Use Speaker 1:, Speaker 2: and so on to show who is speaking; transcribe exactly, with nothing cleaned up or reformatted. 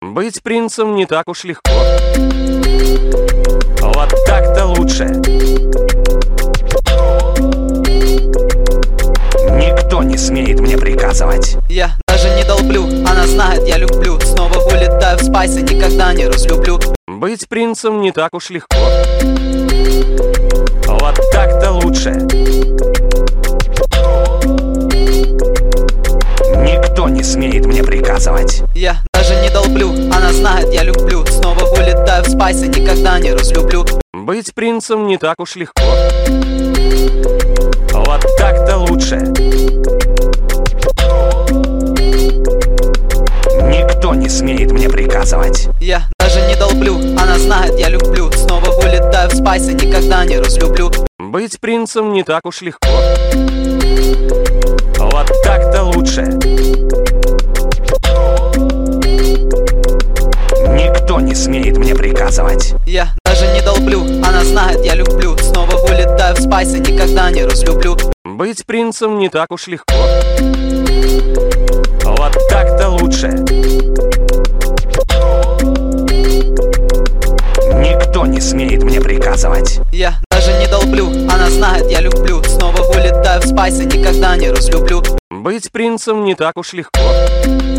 Speaker 1: Быть принцем не так уж легко. Вот так-то лучше. Никто не смеет мне приказывать.
Speaker 2: Я даже не долблю, она знает, я люблю. Снова улетаю в спайс и никогда не разлюблю.
Speaker 1: Быть принцем не так уж легко. Вот так-то лучше. Никто не смеет мне приказывать.
Speaker 2: Я даже не долблю, она знает, я люблю. Снова улетаю в спайс и никогда не разлюблю.
Speaker 1: Быть принцем не так уж легко. Вот так-то лучше. Никто не смеет мне приказывать.
Speaker 2: Я даже не долблю, она знает, я люблю. Снова улетаю в спайс и никогда не разлюблю.
Speaker 1: Быть принцем не так уж легко. Вот так-то лучше. Никто не смеет мне приказывать.
Speaker 2: Я даже не долблю, она знает, я люблю. Снова улетаю в спайс и никогда не разлюблю.
Speaker 1: Быть принцем не так уж легко. Вот так-то лучше. Никто не смеет мне приказывать.
Speaker 2: Я даже не долблю, она знает, я люблю. Снова улетаю в спайс и никогда не разлюблю.
Speaker 1: Быть принцем не так уж легко.